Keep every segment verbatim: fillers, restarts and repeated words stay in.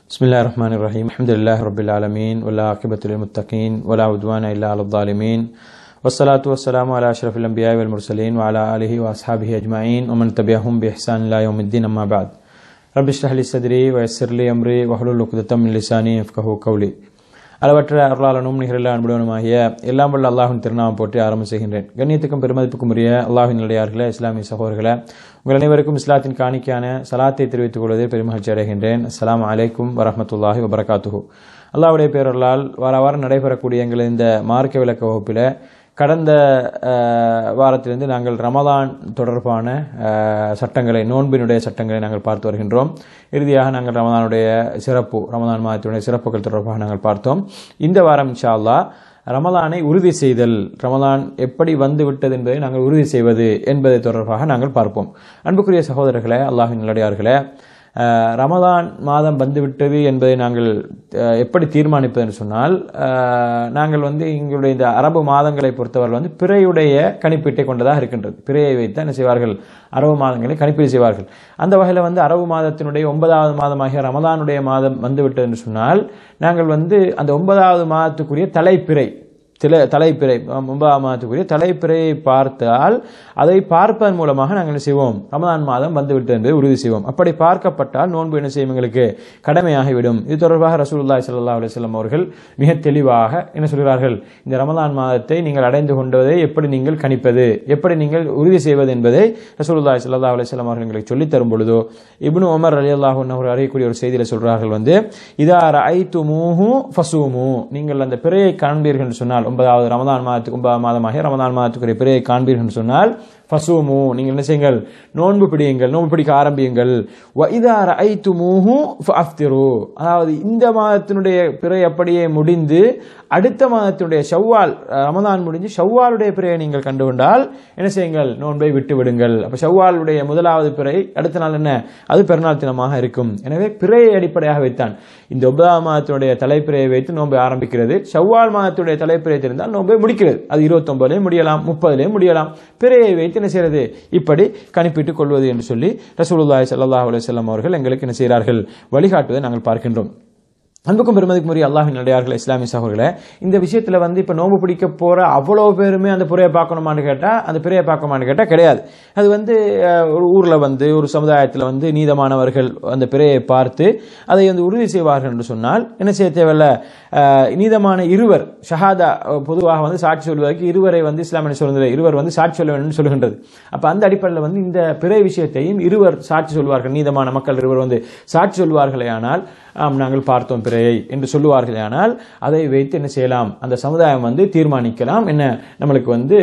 Bismillahirrahmanirrahim. Alhamdulillahi rabbil alamin wal aqibatu lil muttaqin wala udwana illa 'alal zalimin. Wassalatu wassalamu ala asyrafil anbiya'i wal mursalin wa ala alihi wa ashabihi ajma'in wa man tabi'ahum bi ihsan ila yaumiddin, amma ba'd. Rabbi shrah li sadri wa yassir li amri wahlul 'uqdatam min lisani yafqahu qawli. அளவற்ற அருளாளனும் நிகரில்லா அன்புடனுமாகிய எல்லாம் வல்ல அல்லாஹ்வின் திருநாமம் போற்றி ஆரம்பம் செய்கின்றேன். கண்ணியத்துக்கும் பெருமதிப்புக்கும் உரிய அல்லாஹ்வின் நல்லடியார்களே, இஸ்லாமிய சகோதரர்களே, உங்கள் அனைவருக்கும் இஸ்லாத்தின் காணிக்கையான சலாத்தை தெரிவித்துக் கொள்வதில் பெருமகிழ்ச்சி அடைகின்றேன். அஸ்ஸலாமு அலைக்கும் வரஹ்மத்துல்லாஹி வபரகாத்துஹு. அல்லாஹ்வுடைய பேரருளால் வார வாரம் நடைபெறக்கூடிய எங்கள் இந்த மார்க்க விளக்க வகுப்பில் கடந்த வாரத்திலிருந்து நாங்கள் ரமலான் தொடர்பான சட்டங்களை, நோன்பினுடைய சட்டங்களை நாங்கள் பார்த்து வருகின்றோம். இறுதியாக நாங்கள் ரமலானுடைய சிறப்பு, ரமலான் மாதத்தினுடைய சிறப்புகள் தொடர்பாக நாங்கள் பார்த்தோம். இந்த வாரம் இன்ஷா அல்லாஹ் ரமலானை உறுதி செய்தல், ரமலான் எப்படி வந்து விட்டது என்பதை நாங்கள் உறுதி செய்வது என்பதை தொடர்பாக நாங்கள் பார்ப்போம். அன்புக்குரிய சகோதரர்களே, அல்லாஹ்வின் நல்லடியார்களே, ரமலான் மாதம் வந்துவிட்டது என்பதை நாங்கள் எப்படி தீர்மானிப்பது என்று சொன்னால், நாங்கள் வந்து எங்களுடைய இந்த அரபு மாதங்களை பொறுத்தவரை வந்து பிறையுடைய கணிப்பீட்டை கொண்டதாக இருக்கின்றது. பிறையை வைத்து என்ன செய்வார்கள், அரபு மாதங்களை கணிப்பீடு செய்வார்கள். அந்த வகையில் வந்து அரபு மாதத்தினுடைய ஒன்பதாவது மாதமாகிய ரமலானுடைய மாதம் வந்துவிட்டது என்று சொன்னால், நாங்கள் வந்து அந்த ஒன்பதாவது மாதத்துக்குரிய தலைப்பிறை தில தலைப்பிறை ஒன்பதாம் மாதத்துக்குரிய தலைப்பிறையை பார்த்தால் அதை பார்ப்பதன் மூலமாக நாங்கள் என்ன செய்வோம், ரமலான் மாதம் வந்துவிட்டது என்பதை உறுதி செய்வோம். அப்படி பார்க்கப்பட்டால் நோன்பு என்ன செய்யும், எங்களுக்கு கடமையாகிவிடும். இது தொடர்பாக ரசூலுல்லாஹி ஸல்லல்லாஹு அலைஹி வஸல்லம் அவர்கள் மிக தெளிவாக என்ன சொல்கிறார்கள், இந்த ரமலான் மாதத்தை நீங்கள் அடைந்து கொண்டதை எப்படி நீங்கள் கணிப்பது, எப்படி நீங்கள் உறுதி செய்வது என்பதை ரசூலுல்லாஹி ஸல்லல்லாஹு அலைஹி வஸல்லம் அவர்கள் எங்களுக்கு சொல்லித் தரும் பொழுதோ இப்னு உமர் ரலியல்லாஹு அன்ஹு அவர்கள் அறியக்கூடிய ஒரு செய்தியில் சொல்கிறார்கள் வந்து, இதா ரஅய்துமூஹு ஃபஸூமு, நீங்கள் அந்த பிறையை காண்பீர்கள் என்று சொன்னால், ஒன்பதாவது ரமதான் மாதத்துக்கு ஒன்பதாம் மாதமாக ரமதான் மாதத்துக்குரிய பிறையை காண்பீர்கள் சொன்னால் ஃபஸூமு, நீங்கள் என்ன செய்யுங்கள், நோன்பு பிடியுங்கள், நோன்பு பிடிக்க ஆரம்பியுங்கள். வ இதா ரஅய்துமூஹு ஃபஅஃப்திரு, அதாவது இந்த மாதத்தினுடைய பிறை அப்படியே முடிந்து அடுத்த மாதத்தினுடைய ஷவ்வால், ரமதான் முடிஞ்சு ஷவ்வாலுடைய பிறையை நீங்கள் கண்டுகொண்டால் என்ன செய்யுங்கள், நோன்பை விட்டு விடுங்கள். அப்ப ஷவ்வாலுடைய முதலாவது பிறை அடுத்த நாள் என்ன, அது பெருநாள் தினமாக இருக்கும். எனவே பிறையை அடிப்படையாக வைத்தான் இந்த ஒன்பதாம் மாதத்தினுடைய தலைப்பிறையை வைத்து நோன்பை ஆரம்பிக்கிறது. ஷவ்வால் மாதத்துடைய தலைப்பிறை தெரிந்தால் நோன்பை முடிக்கிறது. அது இருபத்தி ஒன்பதுலேயும் முடியலாம், முப்பதுலேயும் முடியலாம். பிறையை வைத்து என்ன செய்யறது, இப்படி கணிப்பிட்டுக் கொள்வது என்று சொல்லி ரசூலுல்லாஹி ஸல்லல்லாஹு அலைஹி வஸல்லம் அவர்கள் எங்களுக்கு என்ன செய்கிறார்கள், வழிகாட்டுவதை நாங்கள் பார்க்கின்றோம். அன்புக்கும் பெருமதிக்கும் உரிய அல்லாஹ்வின் நல்லடியார்களே, இஸ்லாமிய சகோதரர்களே, இந்த விஷயத்துல வந்து இப்ப நோன்பு பிடிக்க போற அவ்வளவு பேருமே அந்த பிறையை பார்க்கணுமான்னு கேட்டா, அந்த பிறையை பார்க்கணுமான்னு கேட்டா கிடையாது. அது வந்து ஒரு ஊர்ல வந்து ஒரு சமுதாயத்துல வந்து நீதமானவர்கள் அந்த பிறையை பார்த்து அதை வந்து உறுதி செய்வார்கள் என்று சொன்னால் என்ன செய்ய தேவையில்ல, நீதமான இருவர் ஷஹாதா, பொதுவாக வந்து சாட்சி சொல்வதற்கு இருவரை வந்து இஸ்லாம் என்ன சொல்கிறது, இருவர் வந்து சாட்சி சொல்ல வேண்டும் சொல்கின்றது. அப்ப அந்த அடிப்படையில் வந்து இந்த பிறை விஷயத்தையும் இருவர் சாட்சி சொல்வார்கள், நீதமான மக்கள் இருவர் வந்து சாட்சி சொல்வார்களே ஆனால், ஆம் நாங்கள் பார்த்தோம் பிறையை என்று சொல்லுவார்களே ஆனால், அதை வைத்து என்ன செய்யலாம், அந்த சமுதாயம் வந்து தீர்மானிக்கலாம், என்ன நம்மளுக்கு வந்து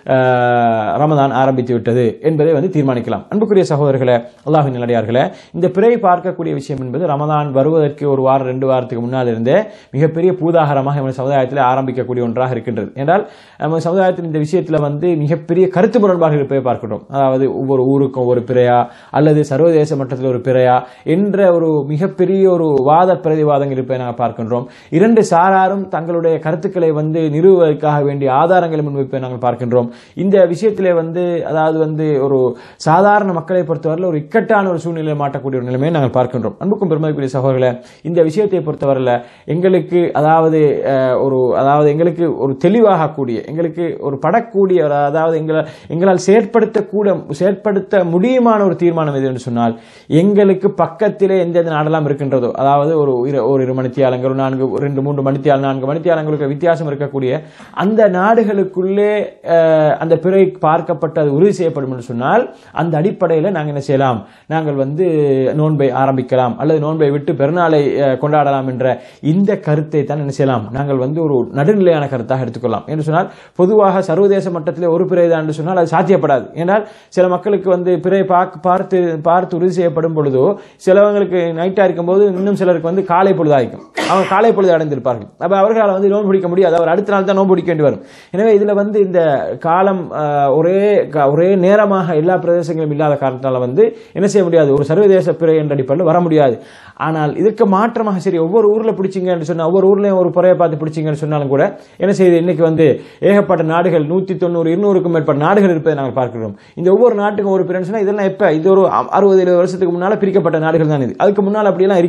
ரமதான் ஆரம்பித்து விட்டது என்பதை வந்து தீர்மானிக்கலாம். அன்புக்குரிய சகோதரர்களே, அல்லாஹ்வின் நல்லடியார்களே, இந்த பிறை பார்க்கக்கூடிய விஷயம் என்பது ரமதான் வருவதற்கு ஒரு வாரம் ரெண்டு வாரத்துக்கு முன்னால் இருந்தே மிகப்பெரிய பூதாகரமாக நம்ம சமுதாயத்தில் ஆரம்பிக்கக்கூடிய ஒன்றாக இருக்கின்றது. என்றால் நம்ம சமுதாயத்தில் இந்த விஷயத்தில் வந்து மிகப்பெரிய கருத்து முரண்பாடு இருப்பதை பார்க்கிறோம். அதாவது ஒவ்வொரு ஊருக்கும் ஒரு பிறையா அல்லது சர்வதேச மட்டத்தில் ஒரு பிறையா என்ற ஒரு மிகப்பெரிய ஒரு வாத பிரதிவாதங்கள் இருப்பதை நாங்கள் பார்க்கின்றோம். இரண்டு சாராரும் தங்களுடைய கருத்துக்களை வந்து நிறுவுவதற்காக வேண்டிய ஆதாரங்களை முன்வைப்பதை நாங்கள் பார்க்கின்றோம். இந்த விஷயத்திலே வந்து அதாவது வந்து ஒரு சாதாரண மக்களை பொறுத்தவரையில் ஒரு இக்கட்டான ஒரு சூழ்நிலையை மாட்டக்கூடிய ஒரு நிலைமையை நாங்கள் பார்க்கின்றோம். அன்புக்கும் பெருமதிக்குரிய சகோதரர்களே, இந்த விஷயத்தை பொறுத்தவரையில் எங்களுக்கு அதாவது ஒரு அதாவது எங்களுக்கு ஒரு தெளிவாகக்கூடிய, எங்களுக்கு ஒரு படக்கூடிய, அதாவது எங்களால் எங்களால் செயற்படுத்தக்கூட செயற்படுத்த முடியுமான ஒரு தீர்மானம் எது என்று சொன்னால், எங்களுக்கு பக்கத்திலே எந்த நாடெல்லாம் இருக்கின்றதோ, அதாவது ஒரு ஒரு இரு மணித்தியாலங்கள், ஒரு நான்கு ரெண்டு மூன்று மணித்தியால் நான்கு மணித்தியாலங்களுக்கு வித்தியாசம் இருக்கக்கூடிய அந்த நாடுகளுக்குள்ளே அந்த பிறை பார்க்கப்பட்டு உறுதி செய்யப்படும் என்று சொன்னால், அந்த அடிப்படையில் நாங்கள் என்ன செய்யலாம், நாங்கள் வந்து நோன்பை ஆரம்பிக்கலாம் அல்லது நோன்பை விட்டு பெருநாளை கொண்டாடலாம் என்ற இந்த கருத்தை தான் என்ன செய்யலாம், நாங்கள் வந்து ஒரு நடுநிலையான கருத்தாக எடுத்துக்கொள்ளலாம். என்று சொன்னால் பொதுவாக சர்வதேச மட்டத்தில் ஒரு பிறை தான் என்று சொன்னால் அது சாத்தியப்படாது. ஏனால் சில மக்களுக்கு வந்து பிறை பார்த்து பார்த்து உறுதி செய்யப்படும் பொழுதோ, சிலவங்களுக்கு நைட்டா இருக்கும் போது இன்னும் சிலருக்கு வந்து காலை பொழுதாய்க்கும், அவங்க காலை பொழுது அடைந்திருப்பார்கள். அப்ப அவர்களால் வந்து நோன்பு பிடிக்க முடியாது, அவர் அடுத்த நாள் தான் நோன்பு பிடிக்க வேண்டி வரும். எனவே இதுல வந்து இந்த காலம் ஒரே ஒரே நேரமாக எல்லா பிரதேசங்களும் இல்லாத காரணத்தால வந்து என்ன செய்ய முடியாது, ஒரு சர்வதேச பிறை என்ற அடிப்படையில் வர முடியாது. ஆனால் இதற்கு மாற்றமாக சரி ஒவ்வொரு ஊர்ல பிடிச்சிங்கன்னு சொன்னா, ஒவ்வொரு ஊர்லயும் ஒரு பிறையை பார்த்து பிடிச்சிங்கன்னு சொன்னாலும் கூட என்ன செய்யுது, இன்னைக்கு வந்து ஏகப்பட்ட நாடுகள் நூத்தி தொண்ணூறு இருநூறுக்கும் மேற்பட்ட நாடுகள் இருப்பதை நாங்கள் பார்க்கிறோம். இந்த ஒவ்வொரு நாட்டுக்கும் ஒரு பிறை சொன்னா இதெல்லாம் எப்ப, இது ஒரு அறுபது எழுபது வருஷத்துக்கு முன்னால பிரிக்கப்பட்ட நாடுகள் தான். இது அதுக்கு முன்னால் அப்படியெல்லாம் இருக்கல.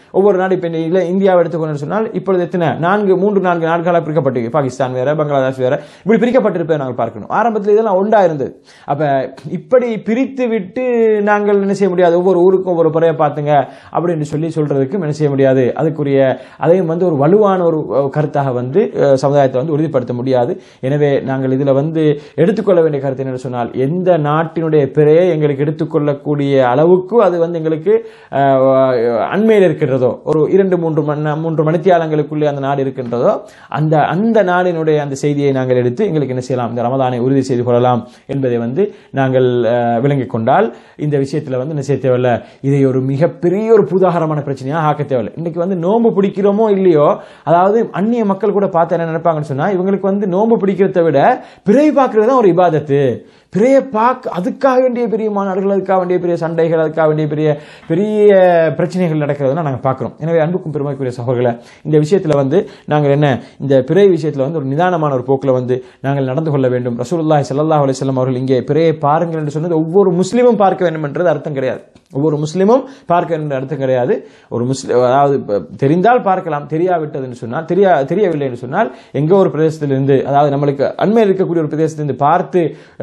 ஒவ்வொரு நாடு இப்போ இந்தியாவை எடுத்துக்கொண்டு சொன்னால் இப்பொழுது எத்தனை நான்கு மூன்று நான்கு நாடுகளாக பிரிக்கப்பட்டு பாகிஸ்தான் வேற பங்களாதேஷ் வேற இப்படி பிரிக்கப்பட்டிருப்பதை நாங்கள் பார்க்கணும். ஆரம்பத்தில் இதெல்லாம் ஒன்றா இருந்தது. அப்ப இப்படி பிரித்து விட்டு நாங்கள் என்ன செய்ய முடியாது, ஒவ்வொரு ஊருக்கும் ஒவ்வொரு புறையை பார்த்துங்க அப்படின்னு சொல்லி சொல்றதுக்கு என்ன செய்ய முடியாது. அதுக்குரிய அதையும் வந்து ஒரு வலுவான ஒரு கருத்தாக வந்து சமுதாயத்தை வந்து உறுதிப்படுத்த முடியாது. எனவே நாங்கள் இதுல வந்து எடுத்துக்கொள்ள வேண்டிய கருத்து என்ன சொன்னால், எந்த நாட்டினுடைய பிறையை எங்களுக்கு எடுத்துக்கொள்ளக்கூடிய அளவுக்கு அது வந்து எங்களுக்கு அண்மையில் இருக்கின்றதோ, ஒரு இரண்டு மூன்று மணி மூன்று மணித்தியாலங்களுக்குள்ளே அந்த நாடு இருக்கின்றதோ, அந்த அந்த நாடினுடைய அந்த செய்தியை நாங்கள் எடுத்து எங்களுக்கு என்ன செய்யலாம், இந்த ரமதானை உறுதி செய்து கொள்ளலாம் என்பதை வந்து நாங்கள் விளங்கிக் கொண்டால் இந்த விஷயத்தில் வந்து என்ன செய்ய தேவையில்லை, இதை ஒரு மிகப்பெரிய ஒரு புதாகரமான பிரச்சனையாக ஆக்க தேவையில்லை. இன்னைக்கு வந்து நோன்பு பிடிக்கிறோமோ இல்லையோ, அதாவது அந்நிய மக்கள் கூட பார்த்து என்ன நினைப்பாங்கன்னு சொன்னா, இவங்களுக்கு வந்து நோன்பு பிடிக்கிறத விட பிறை பார்க்கறது தான் ஒரு இபாதத்து. பிறைய பார்க்க அதுக்காக வேண்டிய பெரிய மாநாடுகள், அதுக்காக வேண்டிய பெரிய சண்டைகள், அதுக்காக வேண்டிய பெரிய பெரிய பிரச்சனைகள் நடக்கிறதுனா நாங்கள் பார்க்கிறோம். எனவே அன்புக்கும் பெருமைக்குரிய சகோதரர்களே, இந்த விஷயத்துல வந்து நாங்கள் என்ன இந்த பிறை விஷயத்துல வந்து ஒரு நிதானமான ஒரு போக்கில் வந்து நாங்கள் நடந்து கொள்ள வேண்டும். ரசூலுல்லாஹி ஸல்லல்லாஹு அலைஹி வஸல்லம் அவர்கள் இங்கே பிறையை பாருங்கள் என்று சொன்னது ஒவ்வொரு முஸ்லீமும் பார்க்க வேண்டும் என்றது அர்த்தம் கிடையாது. ஒவ்வொரு முஸ்லீமும் பார்க்க வேண்டும் என்ற அர்த்தம் கிடையாது. ஒரு முஸ்லீம் அதாவது தெரிந்தால் பார்க்கலாம், தெரியாவிட்டது என்று சொன்னால் தெரியா தெரியவில்லை என்று சொன்னால் எங்கோ ஒரு பிரதேசத்திலிருந்து, அதாவது நம்மளுக்கு அண்மையில் இருக்கக்கூடிய ஒரு பிரதேசத்திலிருந்து பார்த்து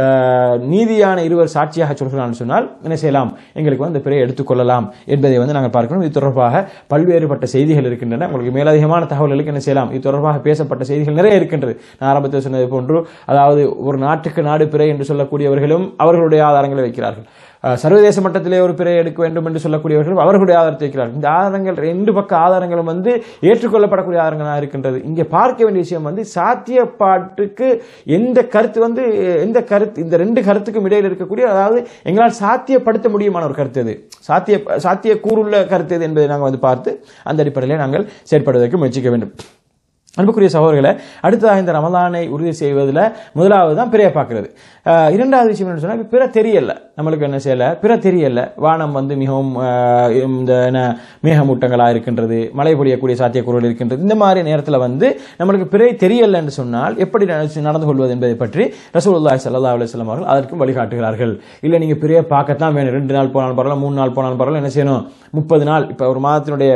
நீதியான இருவர் சாட்சியாக சொல்கிறான்னு சொன்னால் என்ன செய்யலாம், எங்களுக்கு வந்து பிறையை எடுத்துக்கொள்ளலாம் என்பதை வந்து நாங்கள் பார்க்கணும். இது தொடர்பாக பல்வேறுபட்ட செய்திகள் இருக்கின்றன. உங்களுக்கு மேலதிகமான தகவல்களுக்கு என்ன செய்யலாம், இது தொடர்பாக பேசப்பட்ட செய்திகள் நிறைய இருக்கின்றது. நான் ஆரம்பத்தில் சொன்னது போன்று, அதாவது ஒரு நாட்டுக்கு நாடு பிறை என்று சொல்லக்கூடியவர்களும் அவர்களுடைய ஆதாரங்களை வைக்கிறார்கள். சர்வதேச மட்டத்திலே ஒரு பிறை எடுக்க வேண்டும் என்று சொல்லக்கூடியவர்கள் அவர்களுடைய ஆதாரத்தை வைக்கிறார்கள். இந்த ஆதாரங்கள் ரெண்டு பக்க ஆதாரங்களும் வந்து ஏற்றுக்கொள்ளப்படக்கூடிய ஆதாரங்களாக இருக்கின்றது. இங்கே பார்க்க வேண்டிய விஷயம் வந்து சாத்தியப்பாட்டுக்கு எந்த கருத்து வந்து எந்த கருத்து இந்த ரெண்டு கருத்துக்கும் இடையில் இருக்கக்கூடிய, அதாவது எங்களால் சாத்தியப்படுத்த முடியுமான ஒரு கருத்து எது, சாத்திய சாத்திய கூறுள்ள கருத்து எது என்பதை நாங்கள் வந்து பார்த்து அந்த அடிப்படையில் நாங்கள் செயற்படுவதற்கு முயற்சிக்க வேண்டும். அன்புக்குரிய சகோதரர்களை, அடுத்ததாக இந்த ரமலானை உறுதி செய்வதில் முதலாவது தான் பிறையை பார்க்கிறது. இரண்டாவது விஷயம் என்ன சொன்னால், பிற தெரியல, நம்மளுக்கு என்ன செய்யல, பிற தெரியல, வானம் வந்து மிகவும் இந்த மேகமூட்டங்களாக இருக்கின்றது, மழை பொழியக்கூடிய சாத்தியக்கூறுகள் இருக்கின்றது. இந்த மாதிரி நேரத்தில் வந்து நம்மளுக்கு பிறை தெரியல என்று சொன்னால் எப்படி நடந்து கொள்வது என்பதை பற்றி ரசூலுல்லாஹி ஸல்லல்லாஹு அலைஹி வஸல்லம் அவர்கள் அதற்கும் வழிகாட்டுகிறார்கள். இல்லை நீங்கள் பிறையை பார்க்கத்தான் வேணும், ரெண்டு நாள் போனாலும் பரவாயில்ல, மூணு நாள் போனாலும் பரவாயில்ல, என்ன செய்யணும், முப்பது நாள், இப்போ ஒரு மாதத்தினுடைய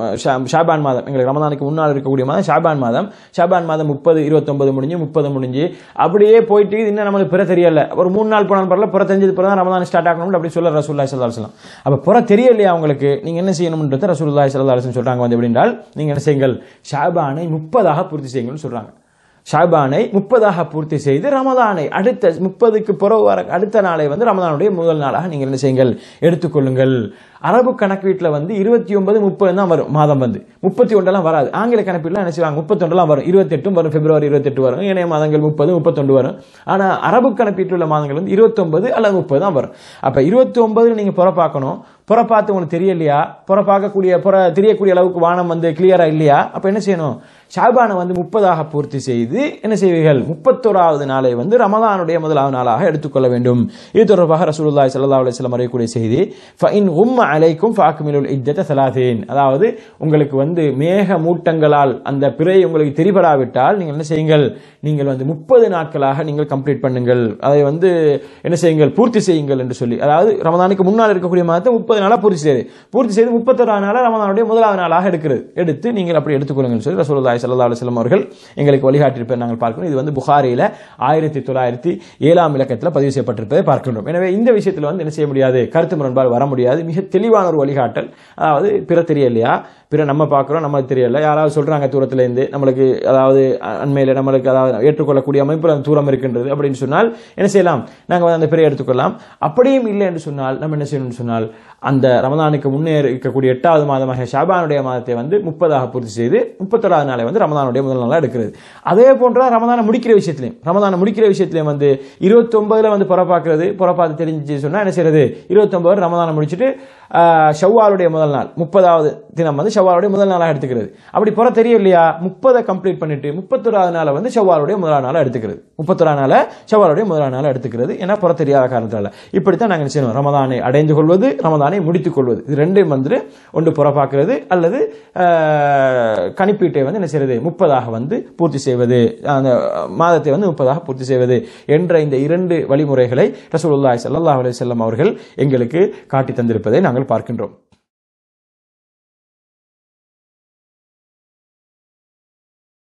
ஷாபான் மாதம், எங்களுக்கு ரமதானுக்கு முன்னால் இருக்கக்கூடிய மாதம் ஷாபான் மாதம், ஷாபான் மாதம் முப்பது இருபத்தொன்பது முடிஞ்சு முப்பது முடிஞ்சு அப்படியே போயிட்டு இன்னும் நம்மளுக்கு பிற தெரியல, ஒரு மூணு நாள் போனாலும் பரவாயில்ல, புற தெரிஞ்சது பிறகு ரமதான் ஸ்டார்ட் ஆகணும் அப்படி சொல்ல ரசூலுல்லாஹி ஸல்லல்லாஹு அலைஹி வஸல்லம். அப்ப புற தெரியலையா உங்களுக்கு, நீங்க என்ன செய்யணும்ன்றது ரசூலுல்லாஹி ஸல்லல்லாஹு அலைஹி வஸல்லம் சொல்றாங்க வந்து எப்படின்றால், நீங்க என்ன செய்யுங்கள், ஷாபானை முப்பதாக பூர்த்தி செய்யுங்கள்னு சொல்றாங்க. ஷாபானை முப்பதாக பூர்த்தி செய்து ரமதானை அடுத்த முப்பதுக்கு புறவு வர அடுத்த நாளை வந்து ரமதானுடைய முதல் நாளாக நீங்கள் என்ன செய்யுங்கள், எடுத்துக்கொள்ளுங்கள். அரபு கணக்கீட்டில் வந்து இருபத்தி ஒன்பது முப்பது தான் வரும் மாதம், வந்து முப்பத்தி ஒன்றெல்லாம் வராது. ஆங்கில கணக்கீட்டில் என்ன செய்வாங்க, முப்பத்தி ஒன்றெல்லாம் வரும், இருபத்தி எட்டும் வரும், பிப்ரவரி இருபத்தி எட்டு வரும், ஏனைய மாதங்கள் முப்பது முப்பத்தொன்று வரும். ஆனால் அரபு கணக்கீட்டில் உள்ள மாதங்கள் வந்து இருபத்தி ஒன்பது அல்லது முப்பது தான் வரும். அப்ப இருபத்தி ஒன்பது நீங்க புற பார்க்கணும், புற பார்த்து உங்களுக்கு தெரியலையா, புற பார்க்கக்கூடிய புற தெரியக்கூடிய அளவுக்கு வானம் வந்து கிளியரா இல்லையா, அப்ப என்ன செய்யணும், ஷாபானை வந்து முப்பதாக பூர்த்தி செய்து என்ன செய்வீர்கள், முப்பத்தோராவது நாளை வந்து ரமதானுடைய முதலாவது நாளாக எடுத்துக்கொள்ள வேண்டும். இது தொடர்பாக ரசூலுல்லாஹி ஸல்லல்லாஹு அலைஹி வஸல்லம் அறியக்கூடிய செய்தி, ஃபஇன் உம்ம அலைக்கும் ஃபஅக்மிலுல் இத்தத ஸலாதீன், அதாவது உங்களுக்கு வந்து மேக மூட்டங்களால் அந்த பிறை உங்களுக்கு தெரிபடாவிட்டால் நீங்கள் என்ன செய்யுங்கள், நீங்கள் வந்து முப்பது நாட்களாக நீங்கள் கம்ப்ளீட் பண்ணுங்கள், அதை வந்து என்ன செய்யுங்கள், பூர்த்தி செய்யுங்கள் என்று சொல்லி, அதாவது ரமதானுக்கு முன்னால் இருக்கக்கூடிய மாதத்தை முப்பது நாளாக பூர்த்தி செய்து பூர்த்தி செய்து முப்பத்தோராவது நாளாக ரமதானுடைய முதலாவது நாளாக எடுக்கிறது, எடுத்து நீங்கள் அப்படி எடுத்துக்கொள்ளுங்கள் சொல்லி ரசூலுல்லாஹி ஸல்லல்லாஹு அலைஹி வஸல்லம் அவர்கள் எங்களுக்கு வழிகாட்டியிருப்பதை நாங்கள் பார்க்கிறோம். இது வந்து புகாரியில ஆயிரத்தி தொள்ளாயிரத்தி ஏழாம் இலக்கத்தில் பதிவு செய்யப்பட்டிருப்பதை பார்க்கின்றோம். எனவே இந்த விஷயத்தில் வந்து என்ன செய்ய முடியாது, கருத்து முரண்பாடு வர முடியாது. மிக தெளிவான ஒரு வழிகாட்டல், அதாவது பிற தெரியலையா, பிற நம்ம பார்க்கிறோம், நம்மளுக்கு தெரியல, யாராவது சொல்றாங்க தூரத்துல இருந்து நம்மளுக்கு, அதாவது அண்மையில நம்மளுக்கு அதாவது ஏற்றுக்கொள்ளக்கூடிய அமைப்பு தூரம் இருக்கின்றது அப்படின்னு சொன்னால் என்ன செய்யலாம், நாங்கள் வந்து அந்த பிறையை எடுத்துக்கொள்ளலாம். அப்படியும் இல்லை என்று சொன்னால் நம்ம என்ன செய்யணும்னு சொன்னால், அந்த ரமதானுக்கு முன்னே இருக்கக்கூடிய எட்டாவது மாதமாக ஷாபானுடைய மாதத்தை வந்து முப்பதாக பூர்த்தி செய்து முப்பத்தொராவது நாளை வந்து ரமதானுடைய முதல் நாளாக எடுக்கிறது. அதே போன்ற ரமதானை முடிக்கிற விஷயத்திலையும் ரமதானை முடிக்கிற விஷயத்திலையும் வந்து இருபத்தி ஒன்பதுல வந்து புறப்பாக்குறது, புறப்பாத்து தெரிஞ்சு சொன்னா என்ன செய்யறது, இருபத்தி ஒன்பது ரமதானை முடிச்சுட்டு ஷவ்வாலுடைய முதல் நாள் முப்பதாவது தினம் வந்து ஷவ்வாலுடைய முதல் நாளாக எடுத்துக்கிறது. அப்படி புற தெரியலையா, முப்பதை கம்ப்ளீட் பண்ணிட்டு முப்பத்தொராவது நாளை வந்து ஷவ்வாலுடைய முதலாவது நாளாக எடுத்துக்கிறது, முப்பத்தொராவது நாளை ஷவ்வாலுடைய முதலாவது நாளாக எடுத்துக்கிறது. ஏன்னா புற தெரியாத காரணத்தால இப்படித்தான் நாங்கள் செய்யணும், ரமதானை அடைந்து கொள்வது, ரமதானை முடித்துக் கொள்வது, இது ரெண்டையும் வந்து ஒன்று புறப்பாக்குறது அல்லது கணிப்பீட்டை வந்து என்ன செய்யறது, முப்பதாக வந்து பூர்த்தி செய்வது, அந்த மாதத்தை வந்து முப்பதாக பூர்த்தி செய்வது என்ற இந்த இரண்டு வழிமுறைகளை ரசூலுல்லாஹி ஸல்லல்லாஹு அலைஹி வஸல்லம் அவர்கள் எங்களுக்கு காட்டி தந்திருப்பதை நாங்கள் பார்க்கின்றோம்.